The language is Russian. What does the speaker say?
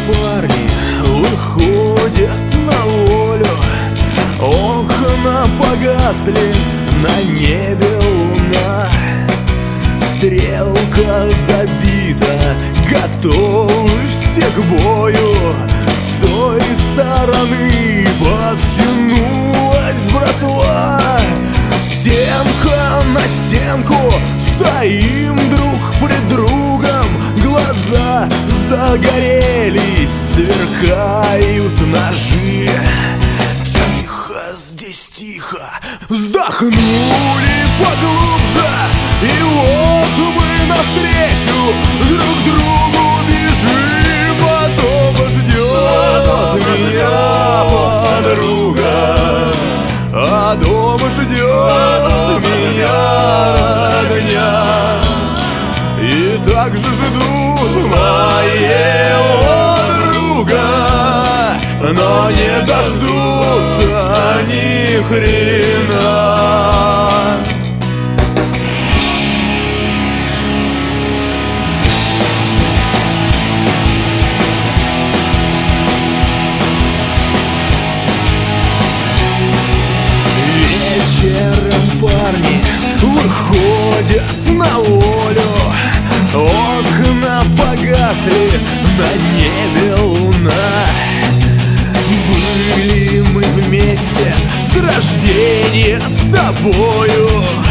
парни выходят на волю. Окна погасли, на небе луна, стрелка забита, готовы все к бою. С той стороны подтянулась братва. Стенка на стенку, стоим друг пред другом. Глаза загорелись, сверкают ножи. Тихо, здесь тихо, вздохнули поглубже. И вот мы навстречу друг другу бежим. А дома ждет меня подруга, а дома ждет меня родня. И так же ждут моего друга, но не дождутся ни хрена. Вечером парни выходят на волю. Окна погасли, на небе луна. Были мы вместе с рождения с тобою.